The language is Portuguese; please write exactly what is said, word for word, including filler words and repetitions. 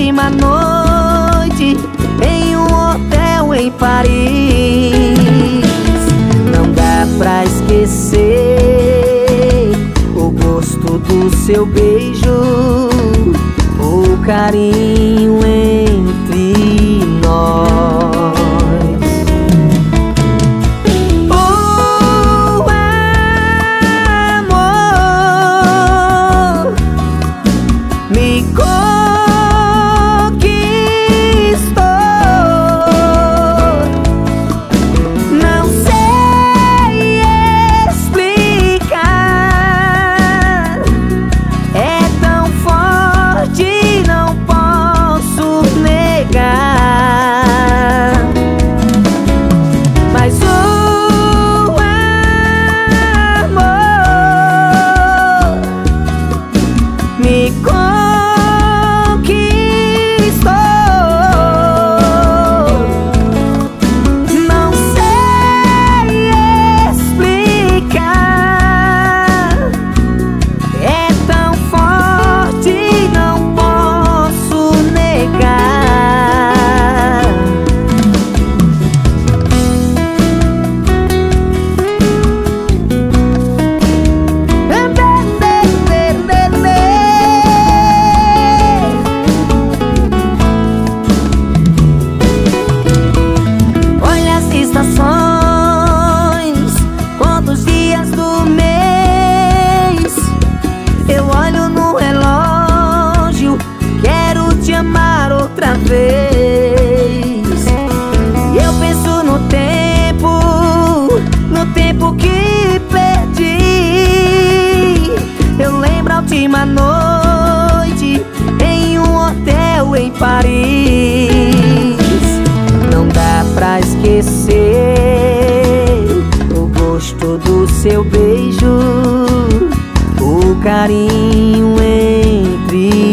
última noite em um hotel em Paris. Não dá pra esquecer o gosto do seu beijo, o carinho entre nós. Outra vez, eu penso no tempo, no tempo que perdi. Eu lembro a última noite em um hotel em Paris. Não dá pra esquecer o gosto do seu beijo, o carinho entre